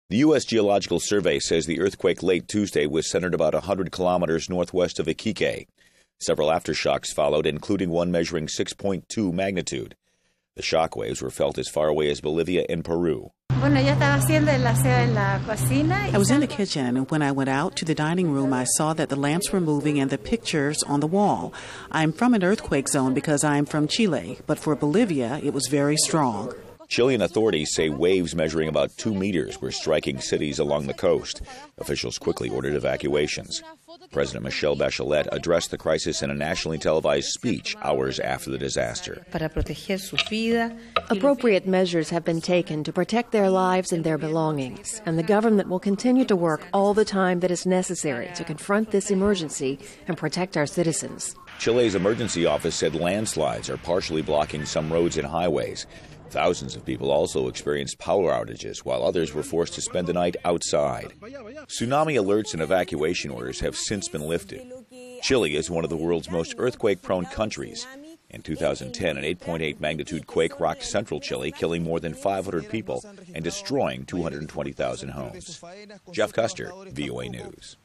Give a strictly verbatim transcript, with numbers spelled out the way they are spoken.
The U S Geological Survey says the earthquake late Tuesday was centered about one hundred kilometers northwest of Iquique. Several aftershocks followed, including one measuring six point two magnitude. The shock waves were felt as far away as Bolivia and Peru. I was in the kitchen, and when I went out to the dining room, I saw that the lamps were moving and the pictures on the wall. I'm from an earthquake zone because I'm from Chile, but for Bolivia, it was very strong. Chilean authorities say waves measuring about two meters were striking cities along the coast. Officials quickly ordered evacuations. President Michelle Bachelet addressed the crisis in a nationally televised speech hours after the disaster. Appropriate measures have been taken to protect their lives and their belongings, and the government will continue to work all the time that is necessary to confront this emergency and protect our citizens. Chile's emergency office said landslides are partially blocking some roads and highways. Thousands of people also experienced power outages, while others were forced to spend the night outside. Tsunami alerts and evacuation orders have since been lifted. Chile is one of the world's most earthquake-prone countries. In two thousand ten, an eight point eight magnitude quake rocked central Chile, killing more than five hundred people and destroying two hundred twenty thousand homes. Jeff Custer, V O A News.